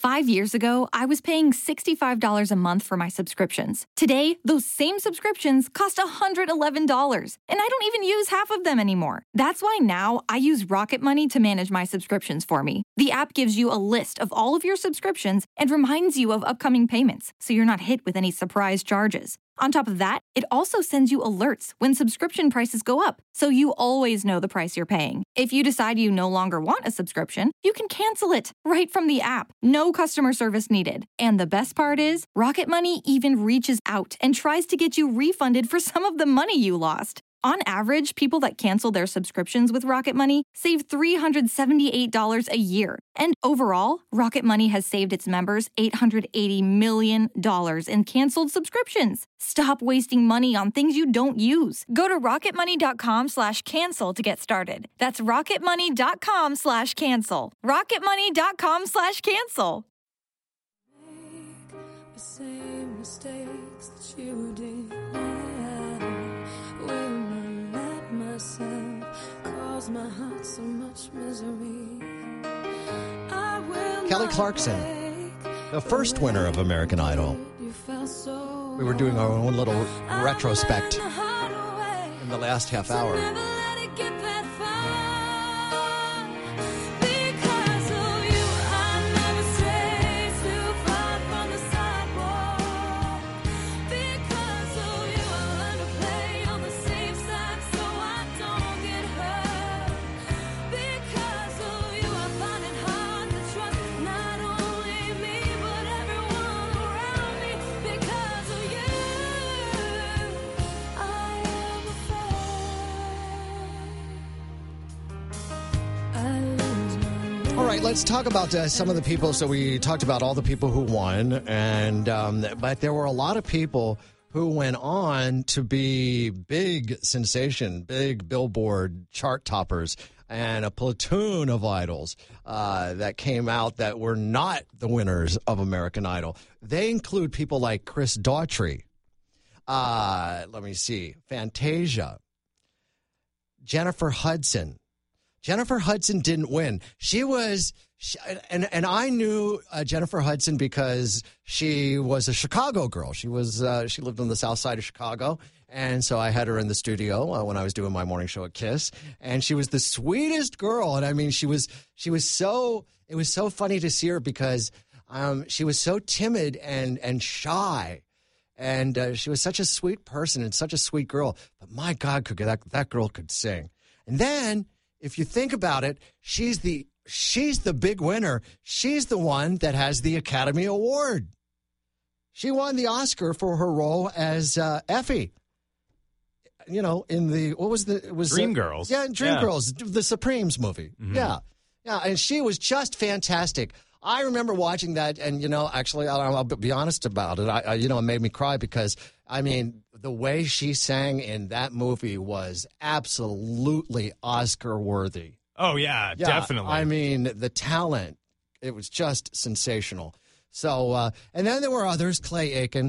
5 years ago, I was paying $65 a month for my subscriptions. Today, those same subscriptions cost $111, and I don't even use half of them anymore. That's why now I use Rocket Money to manage my subscriptions for me. The app gives you a list of all of your subscriptions and reminds you of upcoming payments, so you're not hit with any surprise charges. On top of that, it also sends you alerts when subscription prices go up, so you always know the price you're paying. If you decide you no longer want a subscription, you can cancel it right from the app. No customer service needed. And the best part is, Rocket Money even reaches out and tries to get you refunded for some of the money you lost. On average, people that cancel their subscriptions with Rocket Money save $378 a year. And overall, Rocket Money has saved its members $880 million in canceled subscriptions. Stop wasting money on things you don't use. Go to rocketmoney.com/cancel to get started. That's rocketmoney.com/cancel. rocketmoney.com/cancel. Make the same mistakes that you did. Cause my heart so much misery. Kelly Clarkson, the first winner of American Idol. We were doing our own little retrospect in the last half hour. All right, let's talk about some of the people. So we talked about all the people who won, and but there were a lot of people who went on to be big sensation, big Billboard chart toppers, and a platoon of idols that came out that were not the winners of American Idol. They include people like Chris Daughtry, let me see, Fantasia, Jennifer Hudson. Jennifer Hudson didn't win. And I knew Jennifer Hudson because she was a Chicago girl. She lived on the south side of Chicago, and so I had her in the studio when I was doing my morning show at KISS, and she was the sweetest girl. And I mean, it was so funny to see her because she was so timid and shy, and she was such a sweet person and such a sweet girl. But my God, that girl could sing. And then, if you think about it, she's the big winner. She's the one that has the Academy Award. She won the Oscar for her role as Effie. You know, in it was Dreamgirls. Dreamgirls, the Supremes movie. Mm-hmm. Yeah, and she was just fantastic. I remember watching that, and actually, I'll be honest about it. It made me cry because the way she sang in that movie was absolutely Oscar worthy. Oh yeah, definitely. The talent, it was just sensational. So, and then there were others, Clay Aiken.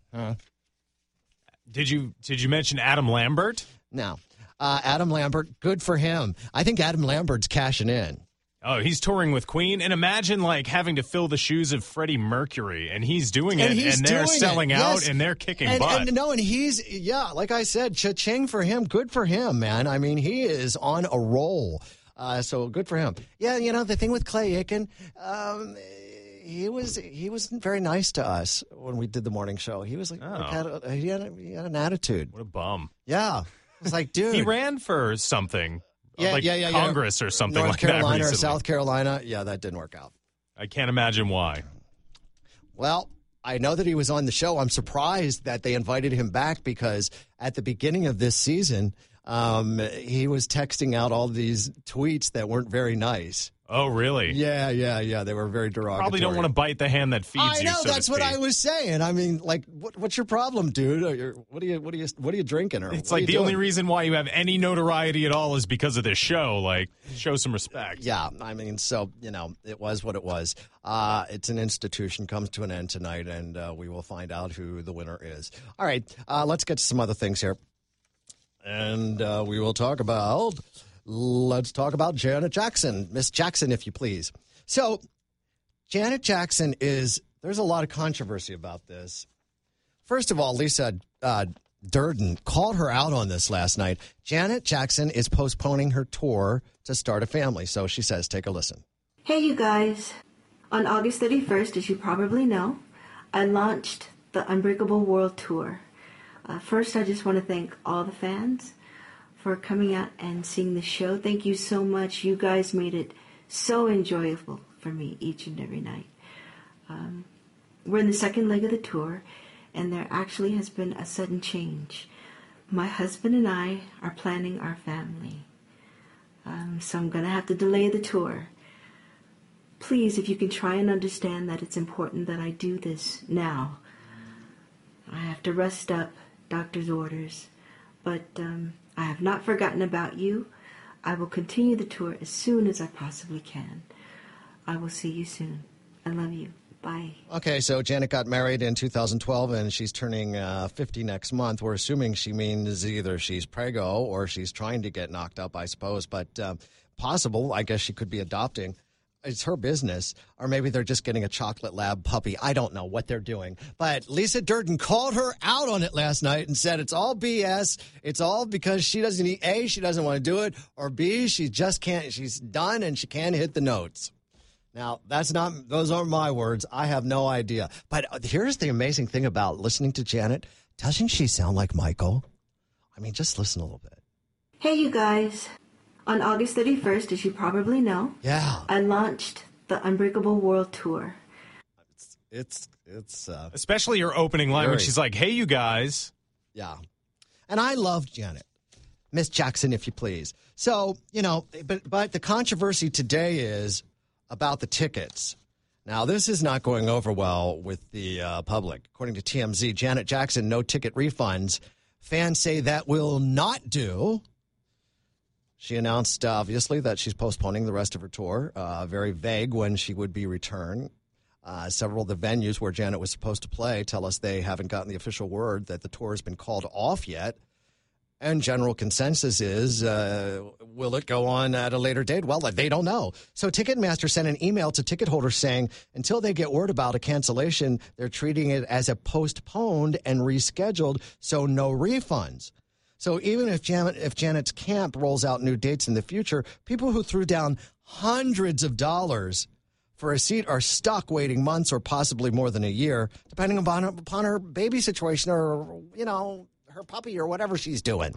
Did you mention Adam Lambert? No, Adam Lambert. Good for him. I think Adam Lambert's cashing in. Oh, he's touring with Queen, and imagine having to fill the shoes of Freddie Mercury, and he's doing it, and they're selling out, and they're kicking butt. And he's like I said, cha-ching for him. Good for him, man. He is on a roll. So good for him. Yeah, the thing with Clay Aiken, he wasn't very nice to us when we did the morning show. He was he had an attitude. What a bum. Yeah, it was like, dude, he ran for something. Congress or something North like that. North Carolina recently. or South Carolina. Yeah, that didn't work out. I can't imagine why. Well, I know that he was on the show. I'm surprised that they invited him back because at the beginning of this season, he was texting out all these tweets that weren't very nice. Oh, really? Yeah. They were very derogatory. Probably don't want to bite the hand that feeds you. I know, that's what I was saying. What's your problem, dude? What are you drinking? Or it's like the only reason why you have any notoriety at all is because of this show. Show some respect. Yeah, it was what it was. It's an institution, comes to an end tonight, and we will find out who the winner is. All right, let's get to some other things here. And we will talk about... Let's talk about Janet Jackson. Miss Jackson, if you please. So, Janet Jackson there's a lot of controversy about this. First of all, Lisa Durden called her out on this last night. Janet Jackson is postponing her tour to start a family. So she says, take a listen. Hey, you guys. On August 31st, as you probably know, I launched the Unbreakable World Tour. First, I just want to thank all the fans for coming out and seeing the show. Thank you so much. You guys made it so enjoyable for me each and every night. We're in the second leg of the tour, and there actually has been a sudden change. My husband and I are planning our family, so I'm going to have to delay the tour. Please, if you can try and understand that it's important that I do this now. I have to rest up, doctor's orders, but I have not forgotten about you. I will continue the tour as soon as I possibly can. I will see you soon. I love you. Bye. Okay, so Janet got married in 2012, and she's turning 50 next month. We're assuming she means either she's preggo or she's trying to get knocked up, I suppose. But possible, I guess she could be adopting. It's her business. Or maybe they're just getting a chocolate lab puppy. I don't know what they're doing. But Lisa Durden called her out on it last night and said it's all BS. It's all because she doesn't, A, she doesn't want to do it, or B, she just can't. She's done and she can't hit the notes. Now, those aren't my words. I have no idea. But here's the amazing thing about listening to Janet. Doesn't she sound like Michael? I mean, just listen a little bit. Hey, you guys. On August 31st, as you probably know, I launched the Unbreakable World Tour. It's especially your opening line when she's like, hey, you guys. Yeah. And I love Janet. Miss Jackson, if you please. So, but the controversy today is about the tickets. Now, this is not going over well with the public. According to TMZ, Janet Jackson, no ticket refunds. Fans say that will not do. She announced, obviously, that she's postponing the rest of her tour. Very vague when she would be returned. Several of the venues where Janet was supposed to play tell us they haven't gotten the official word that the tour has been called off yet. And general consensus is, will it go on at a later date? Well, they don't know. So Ticketmaster sent an email to ticket holders saying until they get word about a cancellation, they're treating it as a postponed and rescheduled, so no refunds. So even if Janet's camp rolls out new dates in the future, people who threw down hundreds of dollars for a seat are stuck waiting months or possibly more than a year, depending upon her baby situation or, her puppy or whatever she's doing.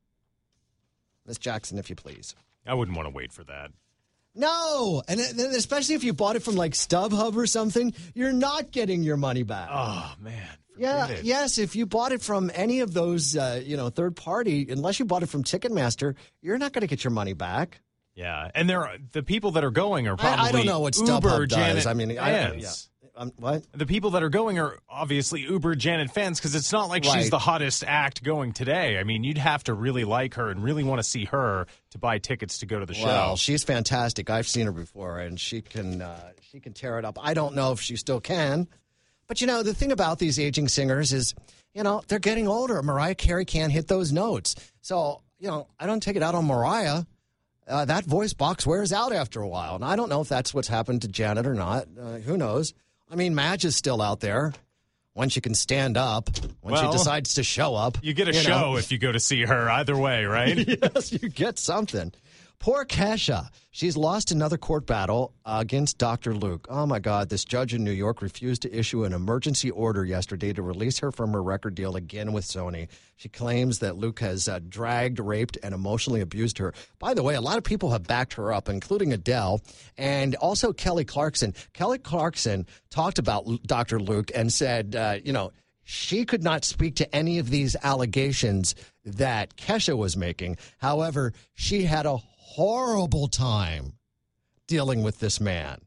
Miss Jackson, if you please. I wouldn't want to wait for that. No, and especially if you bought it from like StubHub or something, you're not getting your money back. Oh, man. Yes, if you bought it from any of those, third party, unless you bought it from Ticketmaster, you're not going to get your money back. Yeah, and the people that are going are probably I don't know what StubHub does. Janet fans. What? The people that are going are obviously uber Janet fans because it's not like she's the hottest act going today. I mean, you'd have to really like her and really want to see her to buy tickets to go to the show. Well, she's fantastic. I've seen her before, and she can tear it up. I don't know if she still can. But, the thing about these aging singers is, they're getting older. Mariah Carey can't hit those notes. So, I don't take it out on Mariah. That voice box wears out after a while. And I don't know if that's what's happened to Janet or not. Who knows? I mean, Madge is still out there when she can stand up, when she decides to show up. You get a show if you go to see her either way, right? Yes, you get something. Poor Kesha. She's lost another court battle against Dr. Luke. Oh, my God. This judge in New York refused to issue an emergency order yesterday to release her from her record deal again with Sony. She claims that Luke has dragged, raped, and emotionally abused her. By the way, a lot of people have backed her up, including Adele and also Kelly Clarkson. Kelly Clarkson talked about Dr. Luke and said, she could not speak to any of these allegations that Kesha was making. However, she had a horrible time dealing with this man.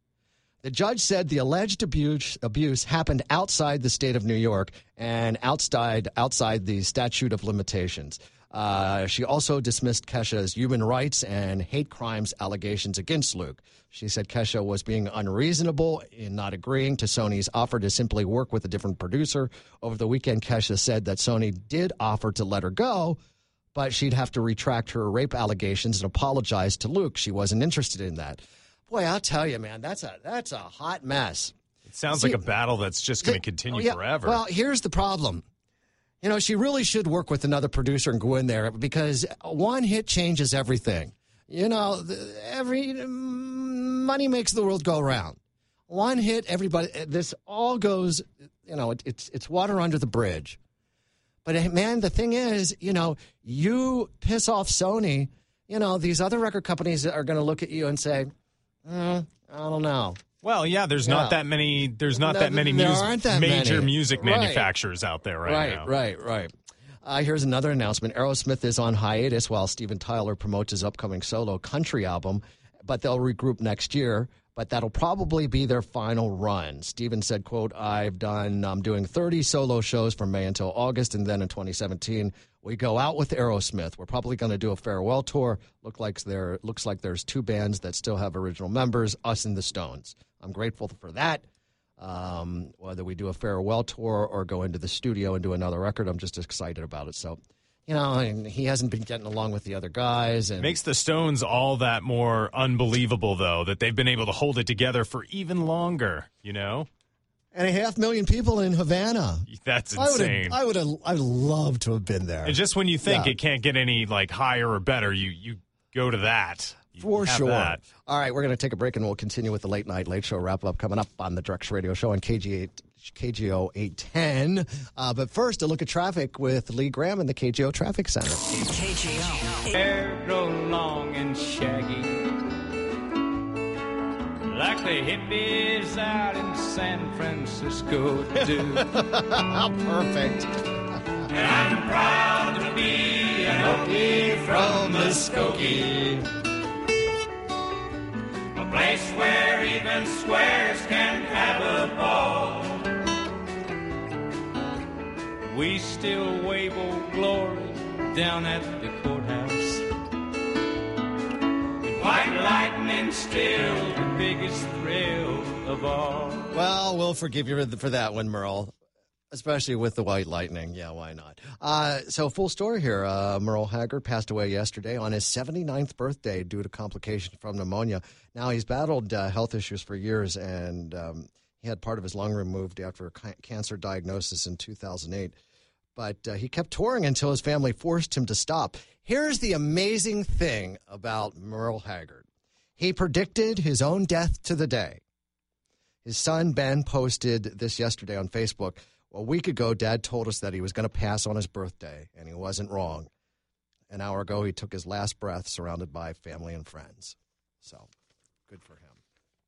The judge said the alleged abuse happened outside the state of New York and outside the statute of limitations. She also dismissed Kesha's human rights and hate crimes allegations against Luke. She said Kesha was being unreasonable in not agreeing to Sony's offer to simply work with a different producer. Over the weekend, Kesha said that Sony did offer to let her go, but she'd have to retract her rape allegations and apologize to Luke. She wasn't interested in that. Boy, I'll tell you, man, that's a hot mess. It sounds like a battle that's just going to continue forever. Well, here's the problem. She really should work with another producer and go in there because one hit changes everything. Every money makes the world go round. One hit, everybody, this all goes, it's water under the bridge. But, man, the thing is, you piss off Sony, these other record companies are going to look at you and say, I don't know. Well, yeah, there's not that many. There's not that many major music manufacturers out there right now. Right. Here's another announcement. Aerosmith is on hiatus while Steven Tyler promotes his upcoming solo country album, but they'll regroup next year. But that'll probably be their final run. Steven said, quote, I'm doing 30 solo shows from May until August, and then in 2017, we go out with Aerosmith. We're probably going to do a farewell tour. Looks like there's two bands that still have original members, us and the Stones. I'm grateful for that. Whether we do a farewell tour or go into the studio and do another record, I'm just excited about it. So, and he hasn't been getting along with the other guys. And makes the Stones all that more unbelievable, though, that they've been able to hold it together for even longer, And 500,000 people in Havana. That's insane. I'd love to have been there. And just when you think it can't get any higher or better, you go to that. For sure. That. All right, we're going to take a break, and we'll continue with the Late Night Late Show wrap-up coming up on the Drex Radio Show on KGO 810. But first, a look at traffic with Lee Graham in the KGO Traffic Center. KGO. Hair grow long and shaggy, like the hippies out in San Francisco do. Perfect. And I'm proud to be an Okie from Muskogee. A place where even squares can have a ball. We still wave old glory down at the courthouse. And white lightning still the biggest thrill of all. Well, we'll forgive you for that one, Merle. Especially with the white lightning. Yeah, why not? So full story here. Merle Haggard passed away yesterday on his 79th birthday due to complications from pneumonia. Now, he's battled health issues for years, and he had part of his lung removed after a cancer diagnosis in 2008. But he kept touring until his family forced him to stop. Here's the amazing thing about Merle Haggard. He predicted his own death to the day. His son, Ben, posted this yesterday on Facebook. A week ago, Dad told us that he was going to pass on his birthday, and he wasn't wrong. An hour ago, he took his last breath surrounded by family and friends. So, good for him.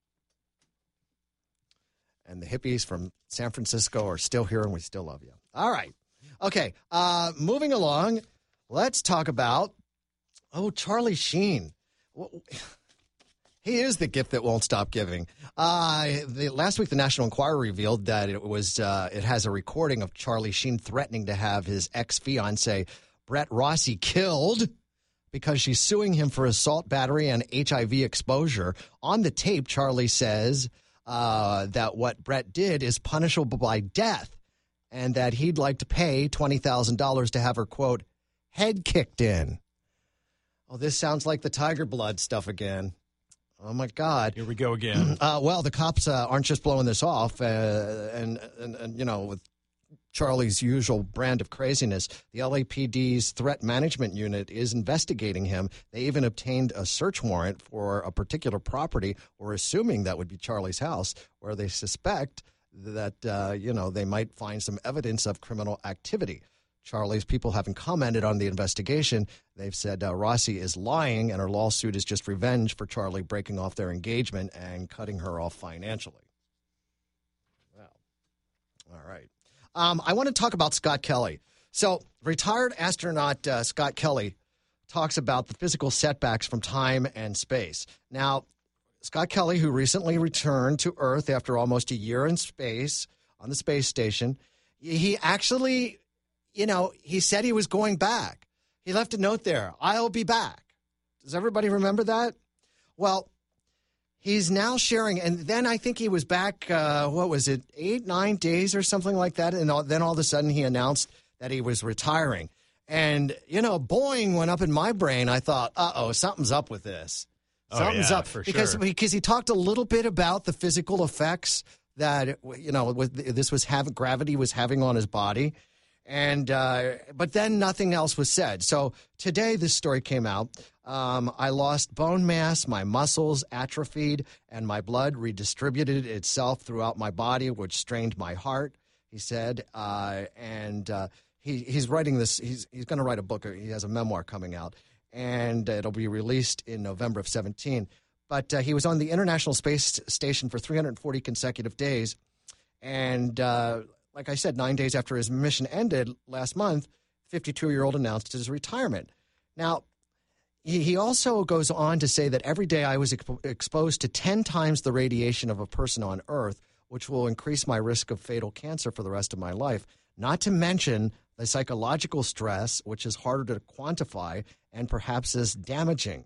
And the hippies from San Francisco are still here, and we still love you. All right. Okay, moving along, let's talk about, Charlie Sheen. He is the gift that won't stop giving. Last week, the National Enquirer revealed that it has a recording of Charlie Sheen threatening to have his ex-fiancée, Brett Rossi, killed because she's suing him for assault, battery, and HIV exposure. On the tape, Charlie says that what Brett did is punishable by death and that he'd like to pay $20,000 to have her, quote, head kicked in. Oh, this sounds like the Tiger Blood stuff again. Oh, my God. Here we go again. Well, the cops aren't just blowing this off. And with Charlie's usual brand of craziness, the LAPD's Threat Management Unit is investigating him. They even obtained a search warrant for a particular property, or assuming that would be Charlie's house, where they suspect that, they might find some evidence of criminal activity. Charlie's people haven't commented on the investigation. They've said Rossi is lying, and her lawsuit is just revenge for Charlie breaking off their engagement and cutting her off financially. Well, all right. I want to talk about Scott Kelly. So, retired astronaut Scott Kelly talks about the physical setbacks from time and space. Now, Scott Kelly, who recently returned to Earth after almost a year in space on the space station, he actually... he said he was going back. He left a note there, I'll be back. Does everybody remember that? Well, he's now sharing, and then I think he was back, 8-9 days or something like that, and then all of a sudden he announced that he was retiring. And, boing went up in my brain. I thought, something's up with this. Something's up for because sure. because he talked a little bit about the physical effects that gravity was having on his body, and but then nothing else was said. So today this story came out. I lost bone mass, my muscles atrophied, and my blood redistributed itself throughout my body, which strained my heart. He said, he's writing this. He's going to write a book. He has a memoir coming out. And it'll be released in November of 2017. But he was on the International Space Station for 340 consecutive days. And like I said, 9 days after his mission ended last month, 52-year-old announced his retirement. Now, he also goes on to say that every day I was exposed to 10 times the radiation of a person on Earth, which will increase my risk of fatal cancer for the rest of my life. Not to mention the psychological stress, which is harder to quantify and perhaps is damaging.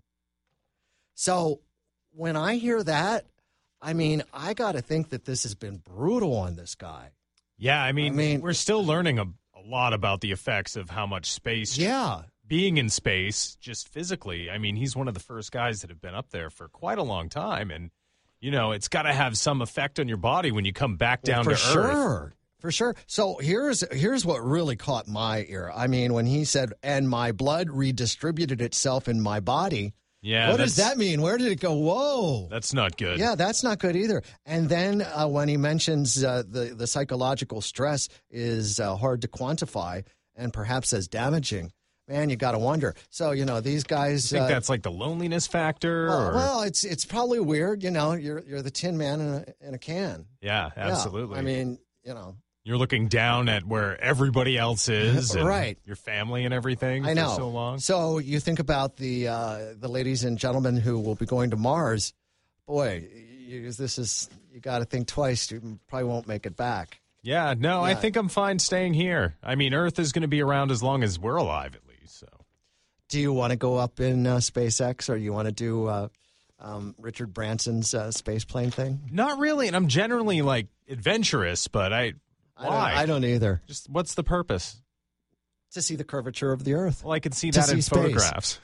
So when I hear that, I mean, I got to think that this has been brutal on this guy. Yeah, I mean we're still learning a lot about the effects of how much space. Yeah. Being in space, just physically. I mean, he's one of the first guys that have been up there for quite a long time. And, it's got to have some effect on your body when you come back down to Earth. For sure. So here's what really caught my ear. I mean, when he said, and my blood redistributed itself in my body. Yeah. What does that mean? Where did it go? Whoa. That's not good. Yeah, that's not good either. And then when he mentions the psychological stress is hard to quantify and perhaps as damaging, man, you got to wonder. So, these guys. You think that's like the loneliness factor? Well, it's probably weird. You're the Tin Man in a can. Yeah, absolutely. Yeah. I mean, You're looking down at where everybody else is, and right? Your family and everything. I know. For so long. So you think about the ladies and gentlemen who will be going to Mars. Boy, you got to think twice. You probably won't make it back. Yeah, no, I think I'm fine staying here. I mean, Earth is going to be around as long as we're alive, at least. So, do you want to go up in SpaceX, or you want to do Richard Branson's space plane thing? Not really, and I'm generally adventurous, but why? I don't either. Just what's the purpose? To see the curvature of the Earth. Well, I can see that in photographs.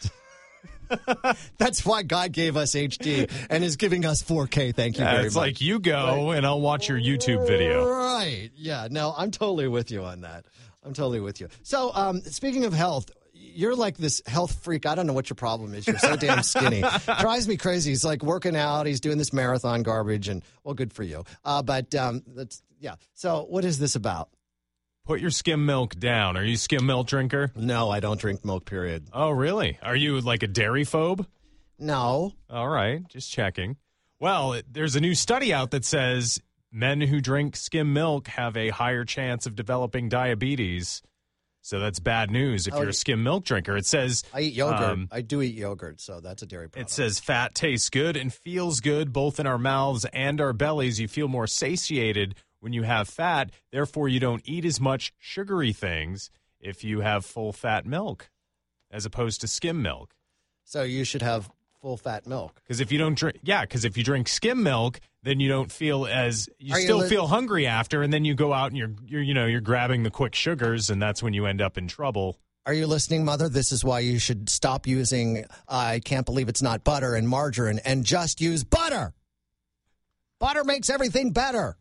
That's why God gave us HD and is giving us 4K. Thank you very much. It's like you go and I'll watch your YouTube video. Right. Yeah. No, I'm totally with you on that. I'm totally with you. So speaking of health, you're like this health freak. I don't know what your problem is. You're so damn skinny. Drives me crazy. He's like working out. He's doing this marathon garbage, and well, good for you. But that's yeah. So what is this about? Put your skim milk down. Are you a skim milk drinker? No, I don't drink milk, period. Oh, really? Are you like a dairy phobe? No. All right. Just checking. Well, there's a new study out that says men who drink skim milk have a higher chance of developing diabetes. So that's bad news if you're a skim milk drinker. It says... I eat yogurt. I do eat yogurt, so that's a dairy product. It says fat tastes good and feels good both in our mouths and our bellies. You feel more satiated when you have fat. Therefore, you don't eat as much sugary things if you have full-fat milk as opposed to skim milk. So you should have full-fat milk. Because if you don't drink... Yeah, because if you drink skim milk, then you don't feel as... You still feel hungry after, and then you go out and you're grabbing the quick sugars, and that's when you end up in trouble. Are you listening, Mother? This is why you should stop using I can't believe it's not butter and margarine and just use butter. Butter makes everything better.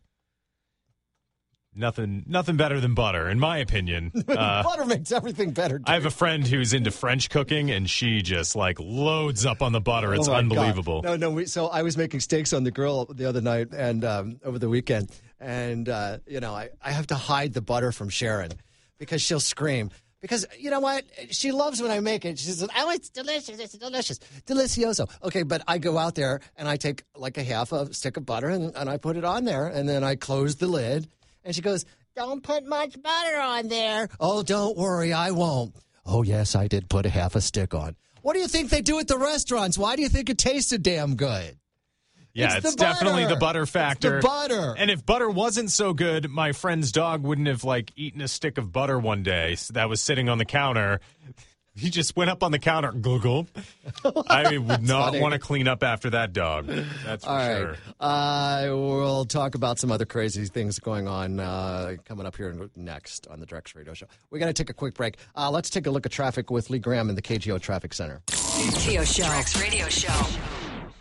Nothing better than butter, in my opinion. Butter makes everything better. I have a friend who's into French cooking, and she just loads up on the butter. It's unbelievable. God. No. So I was making steaks on the grill the other night and over the weekend, and I have to hide the butter from Sharon because she'll scream. Because you know what? She loves when I make it. She says, oh, it's delicious. It's delicious. Delicioso. Okay, but I go out there and I take like a half a stick of butter and I put it on there, and then I close the lid. And she goes, don't put much butter on there. Oh, don't worry, I won't. Oh, yes, I did put a half a stick on. What do you think they do at the restaurants? Why do you think it tasted damn good? Yeah, it's definitely the butter factor. It's the butter. And if butter wasn't so good, my friend's dog wouldn't have eaten a stick of butter one day that was sitting on the counter. He just went up on the counter, Google. I would not want to clean up after that dog. That's for sure. We'll talk about some other crazy things going on coming up here next on the Drex Radio Show. We're going to take a quick break. Let's take a look at traffic with Lee Graham in the KGO Traffic Center. KGO Show. Drex Radio Show.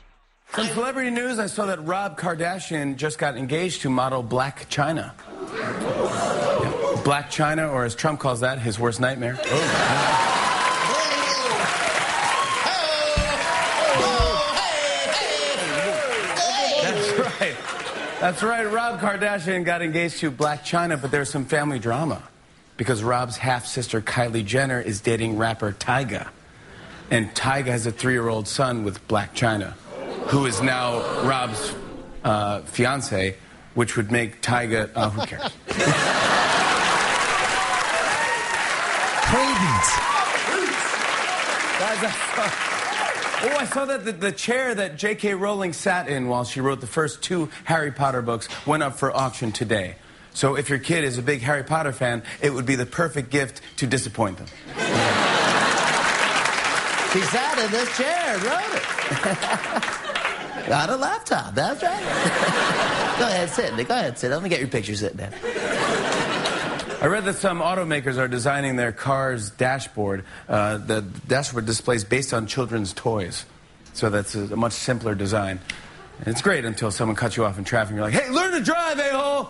Some celebrity news, I saw that Rob Kardashian just got engaged to model Black China. Black China, or as Trump calls that, his worst nightmare. That's right. That's right. Rob Kardashian got engaged to Black China, but there's some family drama because Rob's half-sister Kylie Jenner is dating rapper Tyga. And Tyga has a 3-year-old son with Black China, who is now Rob's fiance, which would make Tyga, who cares? Credence. Guys, I saw that the chair that J.K. Rowling sat in while she wrote the first 2 Harry Potter books went up for auction today. So if your kid is a big Harry Potter fan, it would be the perfect gift to disappoint them. She sat in this chair and wrote it. Got a laptop, that's right. Go ahead, sit. Go ahead, sit. Let me get your picture sitting there. I read that some automakers are designing their car's dashboard. The dashboard displays based on children's toys. So that's a much simpler design. And it's great until someone cuts you off in traffic and you're like, hey, learn to drive, a-hole!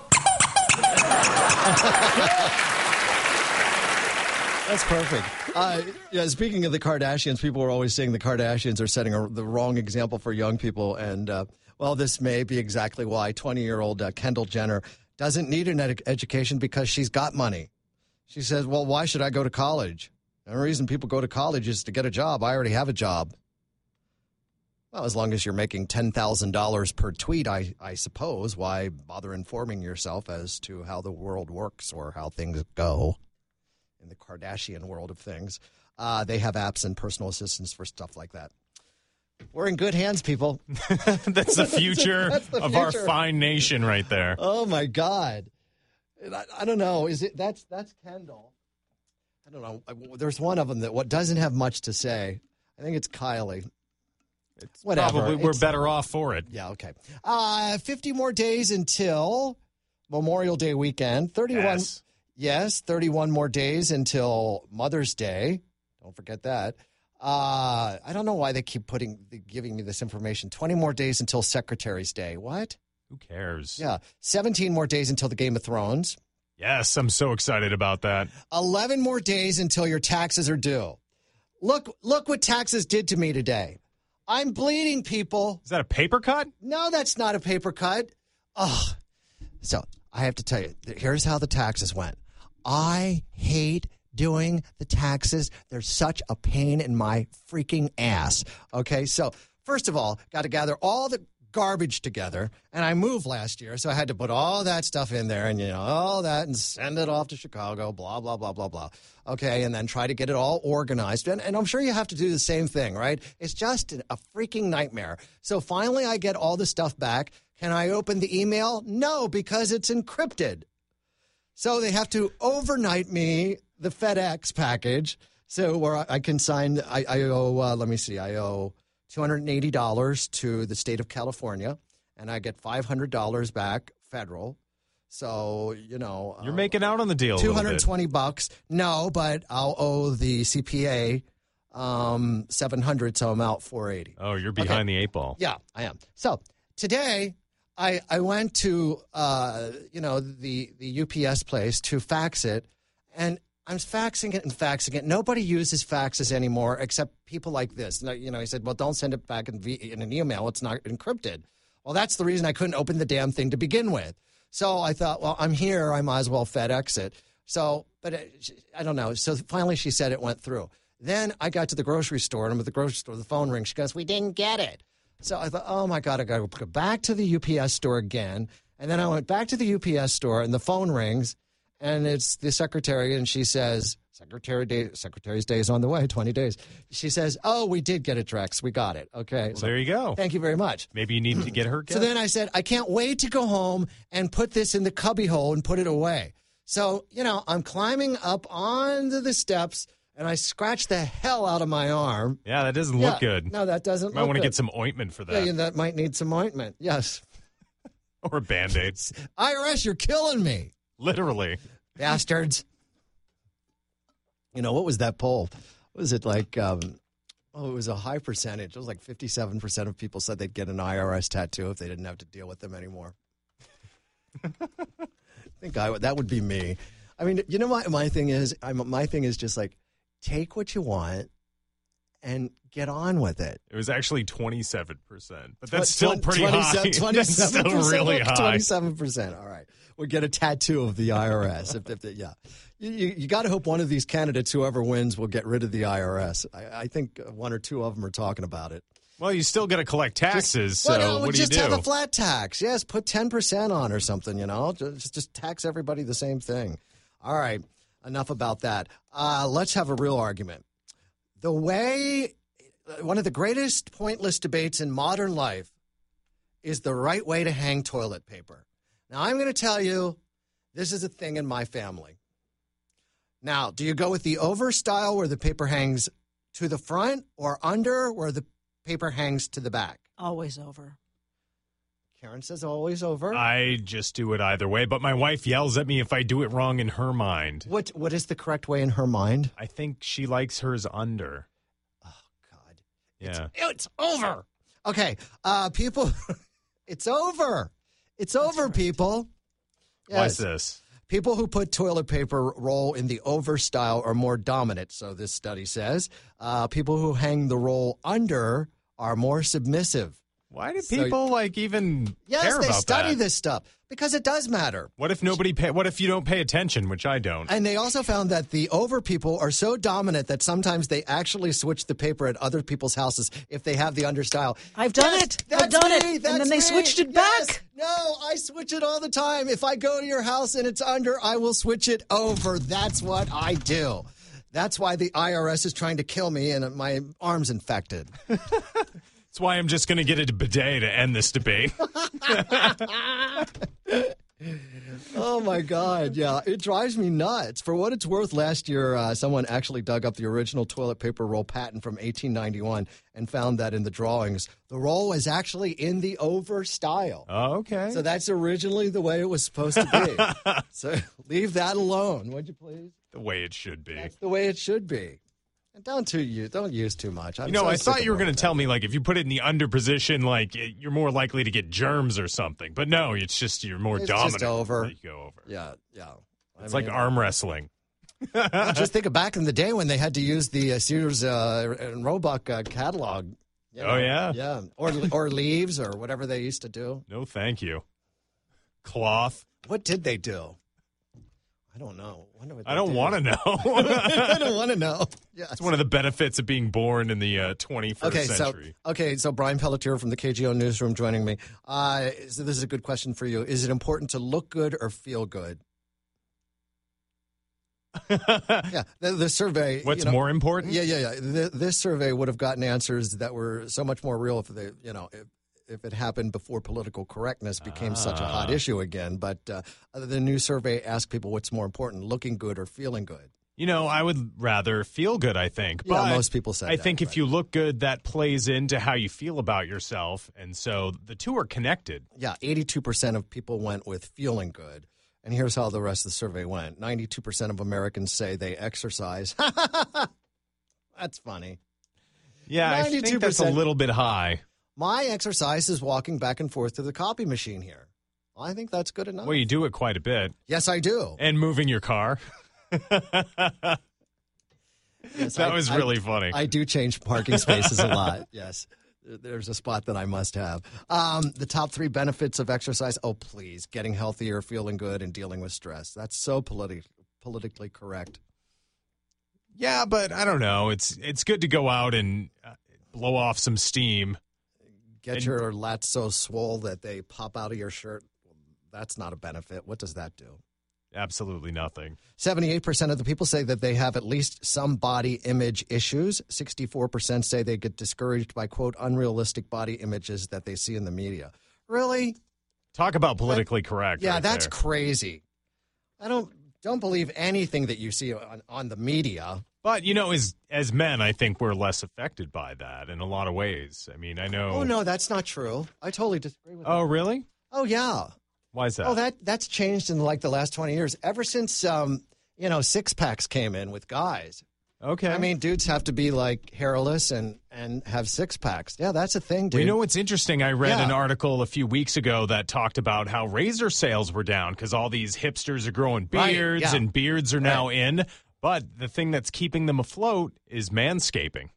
That's perfect. Speaking of the Kardashians, people are always saying the Kardashians are setting the wrong example for young people. And, this may be exactly why 20-year-old Kendall Jenner doesn't need an education because she's got money. She says, well, why should I go to college? The only reason people go to college is to get a job. I already have a job. Well, as long as you're making $10,000 per tweet, I suppose, why bother informing yourself as to how the world works or how things go in the Kardashian world of things? They have apps and personal assistants for stuff like that. We're in good hands, people. That's the future of our fine nation right there. Oh, my God. I don't know. That's Kendall. I don't know. There's one of them that doesn't have much to say. I think it's Kylie. It's whatever. We're better off for it. Yeah, okay. 50 more days until Memorial Day weekend. 31. Yes, 31 more days until Mother's Day. Don't forget that. I don't know why they keep giving me this information. 20 more days until Secretary's Day. What? Who cares? Yeah. 17 more days until the Game of Thrones. Yes, I'm so excited about that. 11 more days until your taxes are due. Look what taxes did to me today. I'm bleeding, people. Is that a paper cut? No, that's not a paper cut. Oh, so I have to tell you, here's how the taxes went. I hate doing the taxes. They're such a pain in my freaking ass. Okay, so first of all, got to gather all the garbage together, and I moved last year, so I had to put all that stuff in there and, all that and send it off to Chicago, blah, blah, blah, blah, blah. Okay, and then try to get it all organized. And I'm sure you have to do the same thing, right? It's just a freaking nightmare. So finally I get all the stuff back. Can I open the email? No, because it's encrypted. So they have to overnight me the FedEx package, so where I can sign. I owe. Let me see. I owe $280 to the state of California, and I get $500 back federal. So you're making out on the deal. $220. No, but I'll owe the CPA $700, so I'm out $480. Oh, you're behind the 8 ball. Yeah, I am. So today I went to the UPS place to fax it, and I'm faxing it. Nobody uses faxes anymore except people like this. He said, well, don't send it back in an email. It's not encrypted. Well, that's the reason I couldn't open the damn thing to begin with. So I thought, well, I'm here. I might as well FedEx it. So, but I don't know. So finally she said it went through. Then I got to the grocery store, and I'm at the grocery store. The phone rings. She goes, we didn't get it. So I thought, oh, my God, I got to go back to the UPS store again. And then I went back to the UPS store, and the phone rings. And it's the secretary, and she says, Secretary's Day is on the way, 20 days. She says, oh, we did get it, Drex. We got it. Okay. Well, there you go. Thank you very much. Maybe you need to get her. So then I said, I can't wait to go home and put this in the cubbyhole and put it away. So, I'm climbing up onto the steps, and I scratched the hell out of my arm. Yeah, that doesn't look good. No, that doesn't look good. Might want to get some ointment for that. Yeah, that might need some ointment. Yes. Or a Band-Aid. IRS, you're killing me. Literally. Bastards. What was that poll? Was it like, what Oh, it was a high percentage. It was like 57% of people said they'd get an IRS tattoo if they didn't have to deal with them anymore. I think that would be me. I mean, you know what my thing is? My thing is just like, take what you want and get on with it. It was actually 27%, but that's still pretty high. 27%. That's still really high. 27%. All right. We'll get a tattoo of the IRS. Yeah. You got to hope one of these candidates, whoever wins, will get rid of the IRS. I think one or two of them are talking about it. Well, you still got to collect taxes, what do you do? Just have a flat tax. Yes, put 10% on or something, Just tax everybody the same thing. All right, enough about that. Let's have a real argument. One of the greatest pointless debates in modern life is the right way to hang toilet paper. Now, I'm going to tell you, this is a thing in my family. Now, do you go with the over style where the paper hangs to the front or under where the paper hangs to the back? Always over. Karen says always over. I just do it either way, but my wife yells at me if I do it wrong in her mind. What is the correct way in her mind? I think she likes hers under. Oh, God. Yeah. It's over. Okay. People, it's over. It's over, right. People. Yes. Why's this? People who put toilet paper roll in the over style are more dominant, so this study says. People who hang the roll under are more submissive. Why do people even care about that? Yes, they study this stuff because it does matter. What if what if you don't pay attention, which I don't? And they also found that the over people are so dominant that sometimes they actually switch the paper at other people's houses if they have the under style. I've done it. I've done it. And then they switched it back. No, I switch it all the time. If I go to your house and it's under, I will switch it over. That's what I do. That's why the IRS is trying to kill me and my arm's infected. That's why I'm just going to get a bidet to end this debate. Oh, my God. Yeah, it drives me nuts. For what it's worth, last year, someone actually dug up the original toilet paper roll patent from 1891 and found that in the drawings, the roll was actually in the over style. Oh, okay. So that's originally the way it was supposed to be. So leave that alone, would you please? The way it should be. That's the way it should be. And don't use too much. I thought you were going to tell me, if you put it in the under position, you're more likely to get germs or something. But no, it's just you're more dominant. It's just over. You go over. Yeah. It's like arm wrestling. Just think of back in the day when they had to use the Sears and Roebuck catalog. Oh, yeah? Yeah. Or leaves or whatever they used to do. No, thank you. Cloth. What did they do? I don't know. I don't want to know. I don't want to know. Yeah, it's one of the benefits of being born in the 21st century. So Brian Pelletier from the KGO Newsroom joining me. So this is a good question for you. Is it important to look good or feel good? Yeah, the survey. What's more important? Yeah. This survey would have gotten answers that were so much more real if it happened before political correctness became such a hot issue again. But the new survey asked people what's more important, looking good or feeling good. I would rather feel good, I think. Yeah, but most people say I think if you look good, that plays into how you feel about yourself. And so the two are connected. Yeah, 82% of people went with feeling good. And here's how the rest of the survey went. 92% of Americans say they exercise. That's funny. Yeah, 92%. I think that's a little bit high. My exercise is walking back and forth to the copy machine here. I think that's good enough. Well, you do it quite a bit. Yes, I do. And moving your car. Yes, that was really funny. I do change parking spaces a lot, yes. There's a spot that I must have. The top 3 benefits of exercise. Oh, please. Getting healthier, feeling good, and dealing with stress. That's so politically correct. Yeah, but I don't know. It's good to go out and blow off some steam. Get your lats so swole that they pop out of your shirt. That's not a benefit. What does that do? Absolutely nothing. 78% of the people say that they have at least some body image issues. 64% say they get discouraged by, quote, unrealistic body images that they see in the media. Really? Talk about politically correct. Yeah, right that's there. Crazy. I don't believe anything that you see on the media. But, as men, I think we're less affected by that in a lot of ways. I mean, I know. Oh, no, that's not true. I totally disagree with that. Oh, really? Oh, yeah. Why is that? Oh, that's changed in the last 20 years. Ever since, six-packs came in with guys. Okay. I mean, dudes have to be like hairless and have six packs. Yeah, that's a thing, dude. You know what's interesting? I read an article a few weeks ago that talked about how razor sales were down because all these hipsters are growing beards and beards are now in. But the thing that's keeping them afloat is manscaping.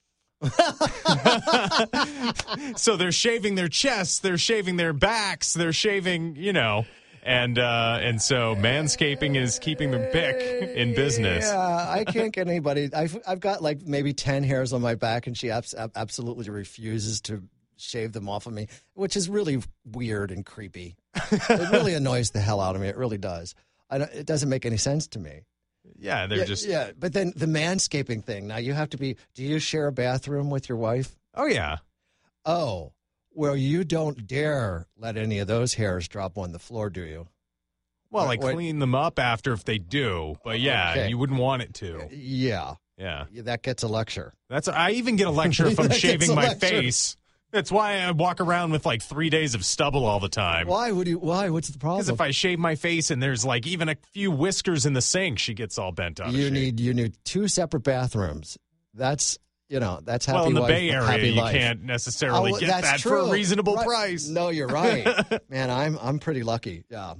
So they're shaving their chests, they're shaving their backs, they're shaving, and so manscaping is keeping the pick in business. Yeah, I can't get anybody. I've got like maybe 10 hairs on my back, and she absolutely refuses to shave them off of me, which is really weird and creepy. It really annoys the hell out of me. It really does. It doesn't make any sense to me. Yeah, they're just... Yeah, but then the manscaping thing. Now, you have to be... Do you share a bathroom with your wife? Oh, yeah. Oh, well, you don't dare let any of those hairs drop on the floor, do you? Well, I clean them up after if they do, but you wouldn't want it to. Yeah. Yeah. That gets a lecture. I even get a lecture if I'm shaving my face. That's why I walk around with like 3 days of stubble all the time. Why? What's the problem? Because if I shave my face and there's like even a few whiskers in the sink, she gets all bent out. You need two separate bathrooms. That's happy wife. Well, in the Bay Area, you life. Can't necessarily get that true. for a reasonable price. No, you're right, man. I'm pretty lucky. Yeah.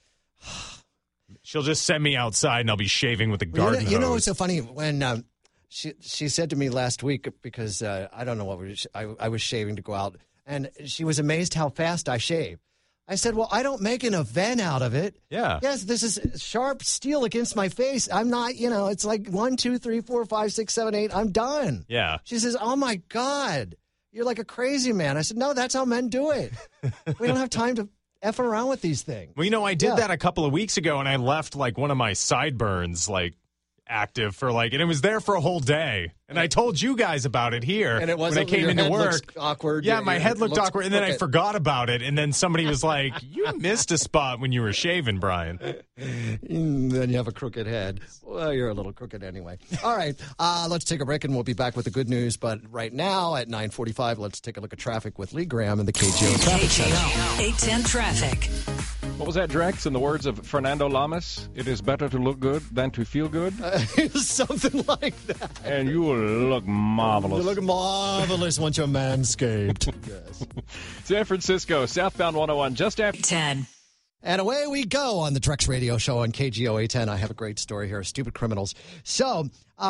She'll just send me outside and I'll be shaving with a garden hose. You know what's so funny when. She said to me last week, because I don't know what I was shaving to go out, and she was amazed how fast I shave. I said, well, I don't make an event out of it. Yeah. Yes, this is sharp steel against my face. I'm not, it's like 1, 2, 3, 4, 5, 6, 7, 8. I'm done. Yeah. She says, oh, my God, you're like a crazy man. I said, no, that's how men do it. We don't have time to F around with these things. Well, I did that a couple of weeks ago, and I left like one of my sideburns active for and it was there for a whole day. And I told you guys about it here. And it wasn't when I came into work. Awkward. Yeah, my head looked awkward, and then I forgot about it. And then somebody was like, "You missed a spot when you were shaving, Brian." Then you have a crooked head. Well, you're a little crooked anyway. All right, let's take a break, and we'll be back with the good news. But right now at 9:45, let's take a look at traffic with Lee Graham in the KGO Traffic Center. 810 traffic. What was that, Drex? In the words of Fernando Lamas, it is better to look good than to feel good? Something like that. And you will look marvelous. You look marvelous once you're manscaped. Yes. San Francisco, southbound 101, just after 10. And away we go on the Drex Radio Show on KGO 810. I have a great story here, Stupid Criminals. So,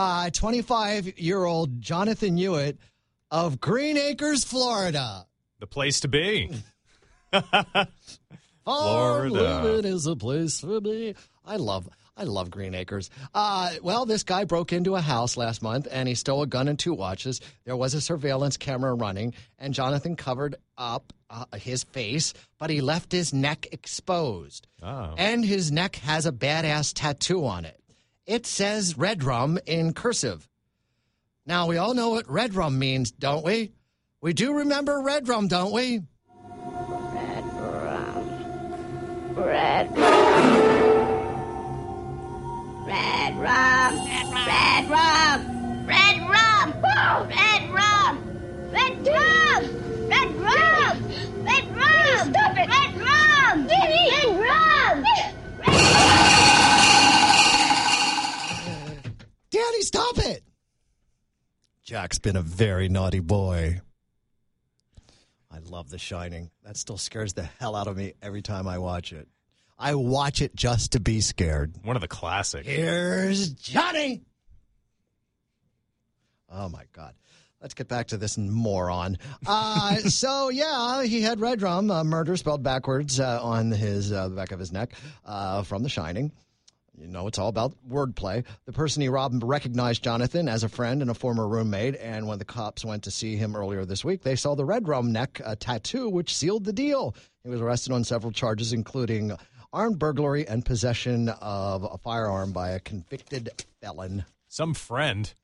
25-year-old Jonathan Hewitt of Green Acres, Florida. The place to be. Florida. Living is a place for me. I love Green Acres. Well, this guy broke into a house last month, and he stole a gun and 2 watches. There was a surveillance camera running, and Jonathan covered up his face, but he left his neck exposed. Oh. And his neck has a badass tattoo on it. It says Red Rum in cursive. Now, we all know what Red Rum means, don't we? We do remember Red Rum, don't we? Red rum. Red rum. Red rum. Red rum. Red rum. Red rum. Red rum. Red rum. Stop it. Red rum. Red rum. Daddy, stop it. Jack's been a very naughty boy. I love The Shining. That still scares the hell out of me every time I watch it. I watch it just to be scared. One of the classics. Here's Johnny. Oh, my God. Let's get back to this moron. So, yeah, he had Red Rum, murder spelled backwards on his the back of his neck from The Shining. You know, it's all about wordplay. The person he robbed recognized Jonathan as a friend and a former roommate, and when the cops went to see him earlier this week, they saw the Red Rum neck tattoo, which sealed the deal. He was arrested on several charges, including armed burglary and possession of a firearm by a convicted felon. Some friend.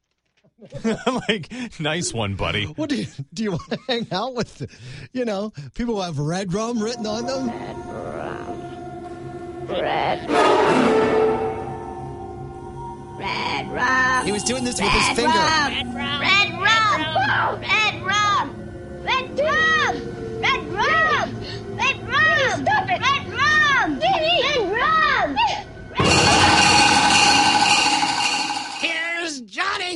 Nice one, buddy. What do you want to hang out with, people who have Red Rum written on them? Red rum. Red rum. He was doing this with his finger. Red rum. Red rum. Red rum. Red rum. Red rum. Red rum. Stop it. Red rum. Red rum. Here's Johnny.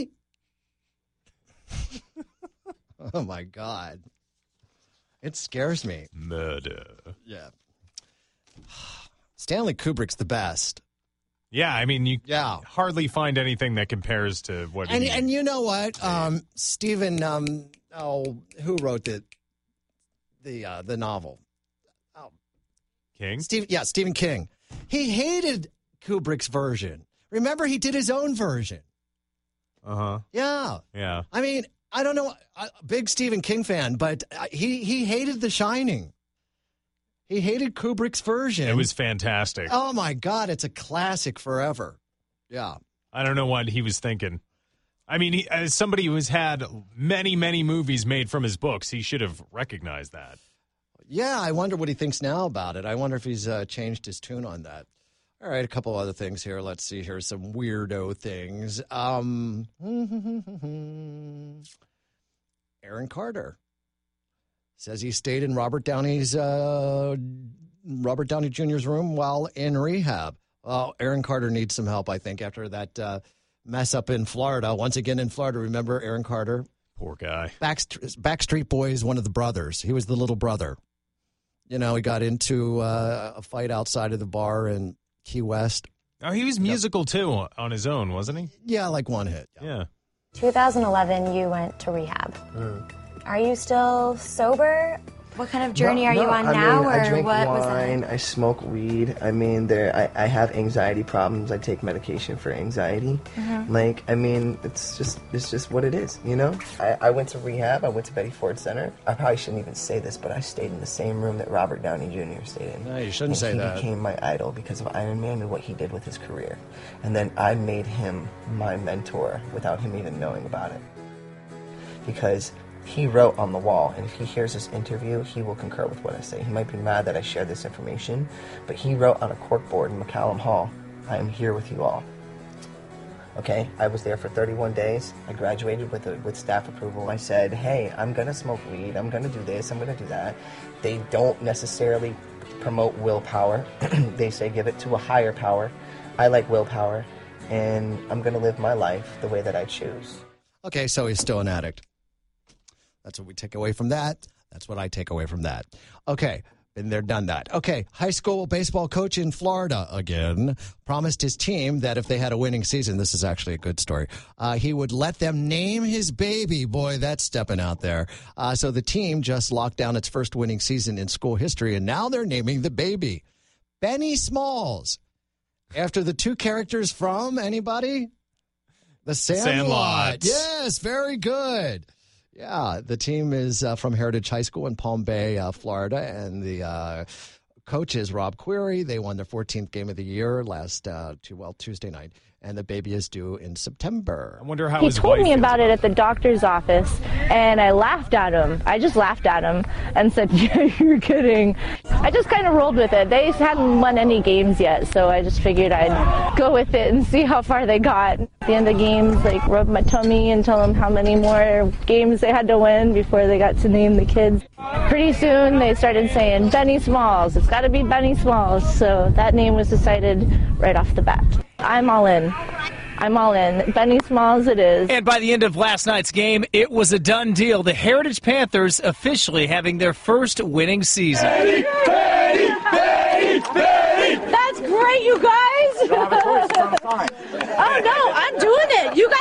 Oh, my God. It scares me. Murder. Yeah. Stanley Kubrick's the best. Yeah, I mean, you hardly find anything that compares to what he And you know what? Stephen, who wrote the novel? King? Stephen King. He hated Kubrick's version. Remember, he did his own version. Uh-huh. Yeah. Yeah. I mean, I don't know, big Stephen King fan, but he hated The Shining. He hated Kubrick's version. It was fantastic. Oh, my God. It's a classic forever. Yeah. I don't know what he was thinking. I mean, as somebody who has had many, many movies made from his books, he should have recognized that. Yeah, I wonder what he thinks now about it. I wonder if he's changed his tune on that. All right, a couple other things here. Let's see here. Some weirdo things. Aaron Carter says he stayed in Robert Downey Jr.'s room while in rehab. Well, Aaron Carter needs some help, I think, after that mess up in Florida. Once again in Florida, remember Aaron Carter? Poor guy. Backstreet Boys, one of the brothers. He was the little brother. You know, he got into a fight outside of the bar in Key West. Oh, he was musical, too, on his own, wasn't he? Yeah, like one hit. Yeah. 2011, you went to rehab. Are you still sober? What kind of journey are you on now? I drink what wine, was I smoke weed. I mean, I have anxiety problems. I take medication for anxiety. It's just what it is, you know? I went to rehab. I went to Betty Ford Center. I probably shouldn't even say this, but I stayed in the same room that Robert Downey Jr. stayed in. No, you shouldn't say that. He became my idol because of Iron Man and what he did with his career. And then I made him my mentor without him even knowing about it. Because he wrote on the wall, and if he hears this interview, he will concur with what I say. He might be mad that I shared this information, but he wrote on a corkboard in McCallum Hall, "I am here with you all." Okay, I was there for 31 days. I graduated with staff approval. I said, hey, I'm going to smoke weed. I'm going to do this. I'm going to do that. They don't necessarily promote willpower. They say give it to a higher power. I like willpower, and I'm going to live my life the way that I choose. Okay, so he's still an addict. That's what we take away from that. That's what I take away from that. Okay, been there, done that. Okay, high school baseball coach in Florida again promised his team that if they had a winning season, this is actually a good story, he would let them name his baby. Boy, that's stepping out there. So the team just locked down its first winning season in school history, and now they're naming the baby Benny Smalls, after the two characters from, anybody? The Sandlot. Yes, very good. Yeah, the team is from Heritage High School in Palm Bay, Florida, and the coach is Rob Query. They won their 14th game of the year Tuesday night, and the baby is due in September. I wonder how he his told wife me about it at the doctor's office, and I laughed at him. I just laughed at him and said, "Yeah, you're kidding." I just kind of rolled with it. They hadn't won any games yet, so I just figured I'd go with it and see how far they got. At the end of the games, rub my tummy and tell them how many more games they had to win before they got to name the kids. Pretty soon, they started saying, Benny Smalls. It's got to be Benny Smalls. So that name was decided right off the bat. I'm all in. I'm all in. Benny Smalls it is. And by the end of last night's game, it was a done deal. The Heritage Panthers officially having their first winning season. Betty! That's great, you guys! Oh, no, I'm doing it. You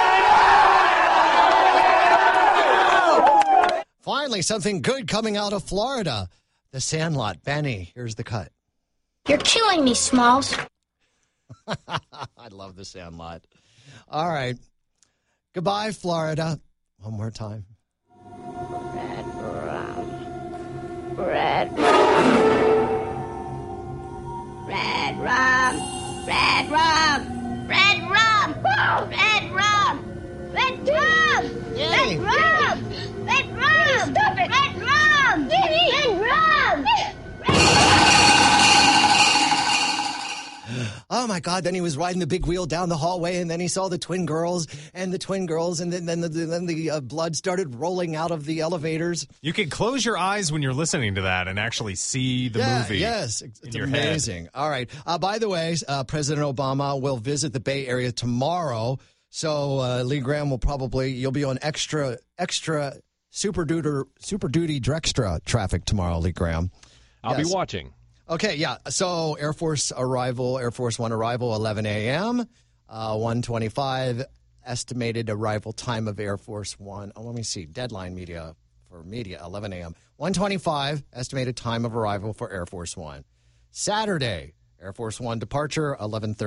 guys... Finally, something good coming out of Florida. The Sandlot. Benny, here's the cut. You're killing me, Smalls. I love the Sandlot. All right. Goodbye, Florida. One more time. Red rum. Red rum. Red rum. Red rum. Red rum. Red rum. Red rum. Red rum. Stop it. Red rum. Red rum. Oh, my God. Then he was riding the big wheel down the hallway, and then he saw the twin girls, and then the blood started rolling out of the elevators. You can close your eyes when you're listening to that and actually see the movie. Yes, it's amazing. All right. By the way, President Obama will visit the Bay Area tomorrow, so Lee Graham will you'll be on extra Super Duty Drextra traffic tomorrow, Lee Graham. I'll be watching. Okay, yeah. So Air Force One arrival, 11 a.m. 1:25 estimated arrival time of Air Force One. Oh, let me see. Deadline for media, 11 a.m. 1:25 estimated time of arrival for Air Force One. Saturday, Air Force One departure,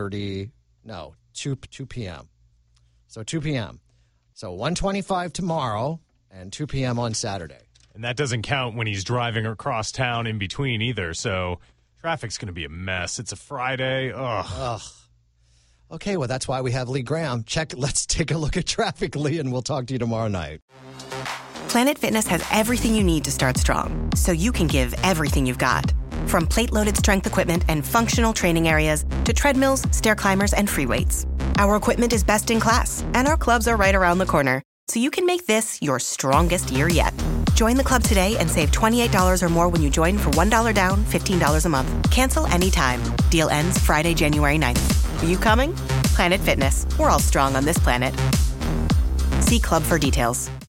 2 p.m. So 2 p.m. So 1:25 tomorrow and 2 p.m. on Saturday. And that doesn't count when he's driving across town in between either. So traffic's going to be a mess. It's a Friday. Ugh. Okay, well, that's why we have Lee Graham. Let's take a look at traffic, Lee, and we'll talk to you tomorrow night. Planet Fitness has everything you need to start strong, so you can give everything you've got. From plate-loaded strength equipment and functional training areas to treadmills, stair climbers, and free weights. Our equipment is best in class, and our clubs are right around the corner, so you can make this your strongest year yet. Join the club today and save $28 or more when you join for $1 down, $15 a month. Cancel anytime. Deal ends Friday, January 9th. Are you coming? Planet Fitness. We're all strong on this planet. See club for details.